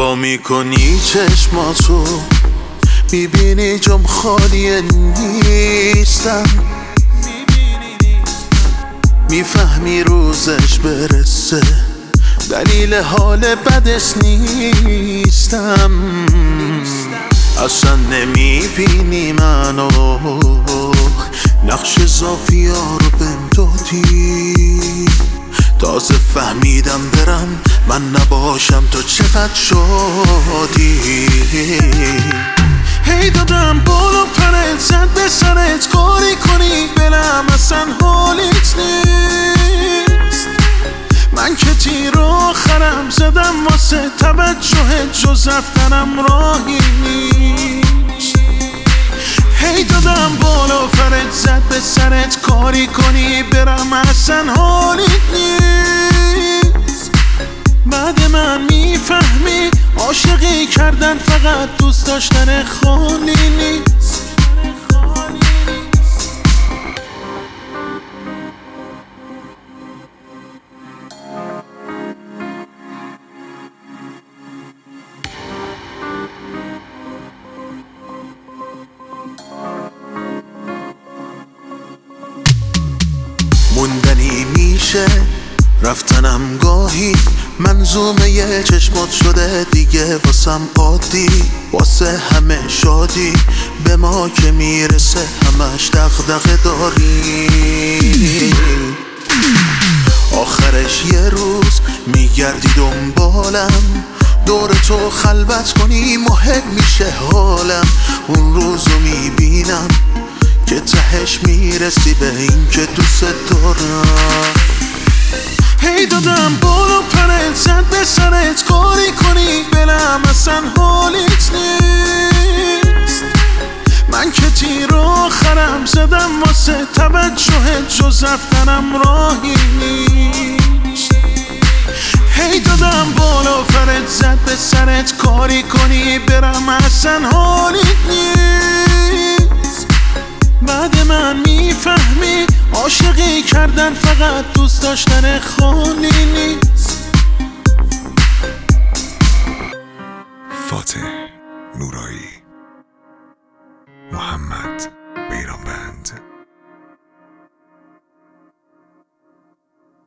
وا میکنی چشماتو، میبینی جام خالی نیستم، میفهمی روزش برسه دلیل حال بدش نیستم. اصلا نمیبینی منو، نقش زافیا رو بهم دادی، تازه فهمیدم برم من نباشم تو چقدر شادی. هی دادم بالا پرت زد به سرت، کاری کنی بلم اصلا حالیت نیست. من که تیر آخرم زدم واسه توجهت، جز رفتنم راهی نیست. هی دادم بالا پرت زد به سرت، کاری کنی برم اصلا حالیت نیست. بعد من میفهمی عاشقی کردن فقط دوست داشتن خالی نیست. موندنی میشه رفتنم گاهی، منظومه چشمات شده دیگه واسم عادی. واسه همه شادی به ما که میرسه همش دغدغه داری. آخرش یه روز میگردی دنبالم، دور تو خلوت کنی مهم میشه حالم. اون روزو میبینم که تهش میرسی به این که دوست دارم. هی دادم بالا پرت زد به سرت، کاری کنی بلم اصلا حالیت نیست. من که تیر آخرم زدم واسه توجهت، جز رفتنم راهی نیست. هی دادم بالا پرت زد به سرت، کاری کنی برم اصلا حالیت نیست. بعد من میفهمی عاشقی کردن فقط دوست داشتن خالی نیست. فاتح نورایی، محمد